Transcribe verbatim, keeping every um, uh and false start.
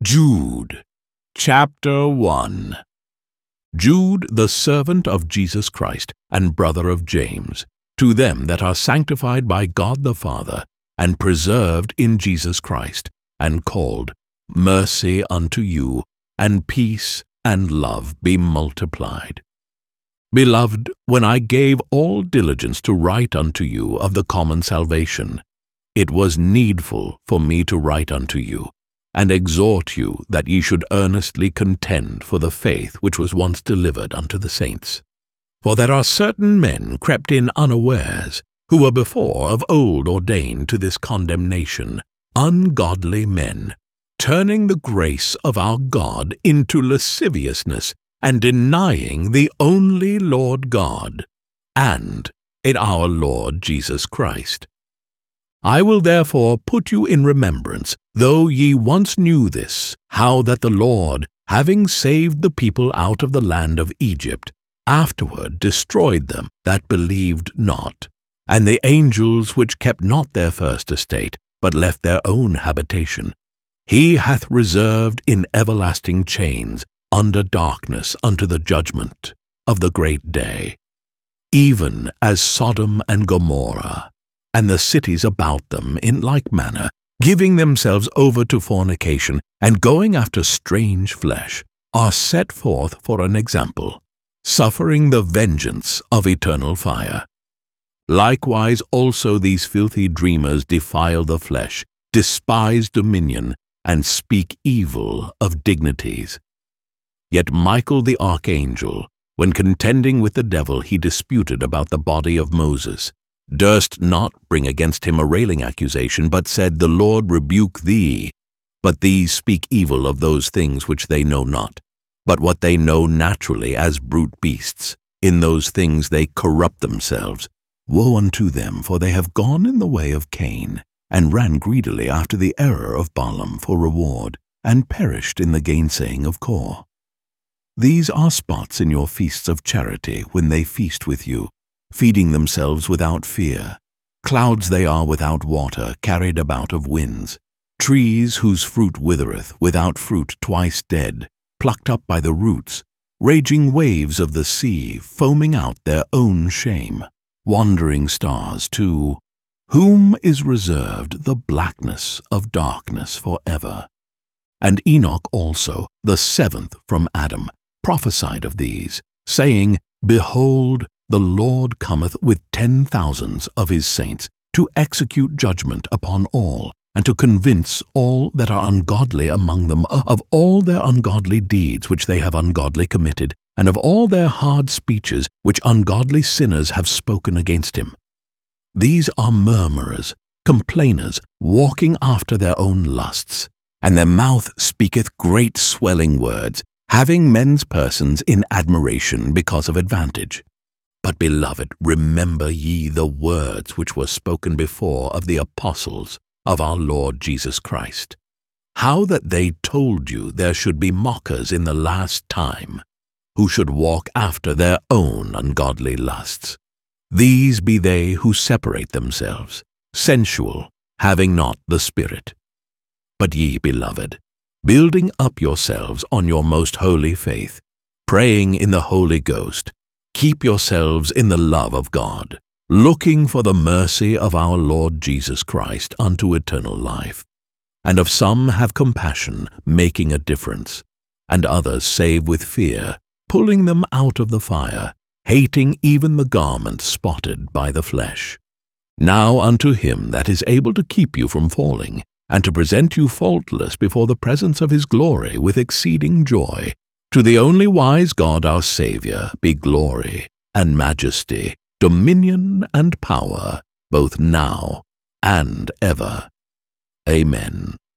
Jude, chapter one. Jude, the servant of Jesus Christ, and brother of James, to them that are sanctified by God the Father, and preserved in Jesus Christ, and called, mercy unto you, and peace and love be multiplied. Beloved, when I gave all diligence to write unto you of the common salvation, it was needful for me to write unto you, and exhort you that ye should earnestly contend for the faith which was once delivered unto the saints. For there are certain men crept in unawares, who were before of old ordained to this condemnation, ungodly men, turning the grace of our God into lasciviousness, and denying the only Lord God, and in our Lord Jesus Christ. I will therefore put you in remembrance, though ye once knew this, how that the Lord, having saved the people out of the land of Egypt, afterward destroyed them that believed not, and the angels which kept not their first estate, but left their own habitation, he hath reserved in everlasting chains under darkness unto the judgment of the great day, even as Sodom and Gomorrah, and the cities about them in like manner, giving themselves over to fornication, and going after strange flesh, are set forth for an example, suffering the vengeance of eternal fire. Likewise also these filthy dreamers defile the flesh, despise dominion, and speak evil of dignities. Yet Michael the archangel, when contending with the devil he disputed about the body of Moses, durst not bring against him a railing accusation, but said, The Lord rebuke thee. But these speak evil of those things which they know not, but what they know naturally as brute beasts. In those things they corrupt themselves. Woe unto them, for they have gone in the way of Cain, and ran greedily after the error of Balaam for reward, and perished in the gainsaying of Kor. These are spots in your feasts of charity, when they feast with you, feeding themselves without fear. Clouds they are without water, carried about of winds. Trees whose fruit withereth, without fruit twice dead, plucked up by the roots. Raging waves of the sea, foaming out their own shame. Wandering stars too, whom is reserved the blackness of darkness for ever. And Enoch also, the seventh from Adam, prophesied of these, saying, Behold, the Lord cometh with ten thousands of his saints, to execute judgment upon all, and to convince all that are ungodly among them of all their ungodly deeds which they have ungodly committed, and of all their hard speeches which ungodly sinners have spoken against him. These are murmurers, complainers, walking after their own lusts, and their mouth speaketh great swelling words, having men's persons in admiration because of advantage. But, beloved, remember ye the words which were spoken before of the apostles of our Lord Jesus Christ, how that they told you there should be mockers in the last time, who should walk after their own ungodly lusts. These be they who separate themselves, sensual, having not the Spirit. But ye, beloved, building up yourselves on your most holy faith, praying in the Holy Ghost, keep yourselves in the love of God, looking for the mercy of our Lord Jesus Christ unto eternal life. And of some have compassion, making a difference, and others save with fear, pulling them out of the fire, hating even the garment spotted by the flesh. Now unto him that is able to keep you from falling, and to present you faultless before the presence of his glory with exceeding joy, to the only wise God our Saviour be glory and majesty, dominion and power, both now and ever. Amen.